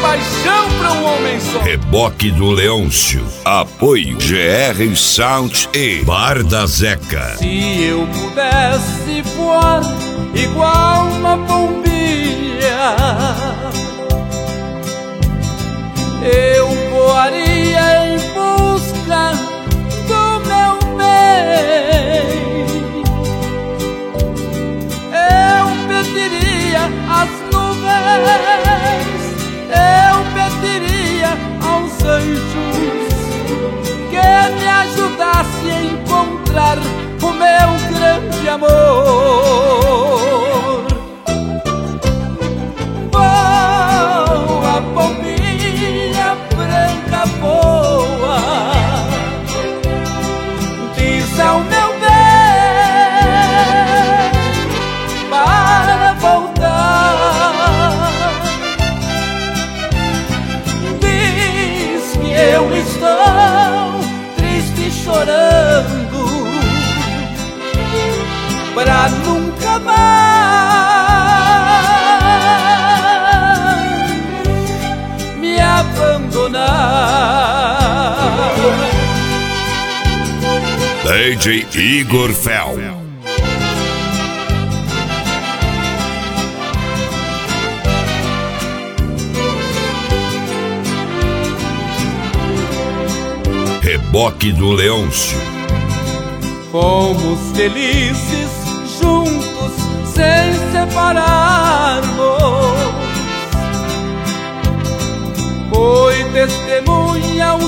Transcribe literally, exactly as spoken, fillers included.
paixão pra um homem só. Reboque do Leôncio. Apoio G R Sound e Bar da Zeca. Se eu pudesse voar igual uma pombinha, eu voaria em busca do meu bem. Eu pediria às nuvens, eu pediria aos anjos que me ajudasse a encontrar o meu grande amor. Voa, pombinha branca, voa, diz ao meu bem para voltar. Diz que eu estou triste e chorando pra nunca mais me abandonar. D J Igor Fel. Reboque do Leôncio. Fomos felizes juntos sem separarmos. Foi testemunha o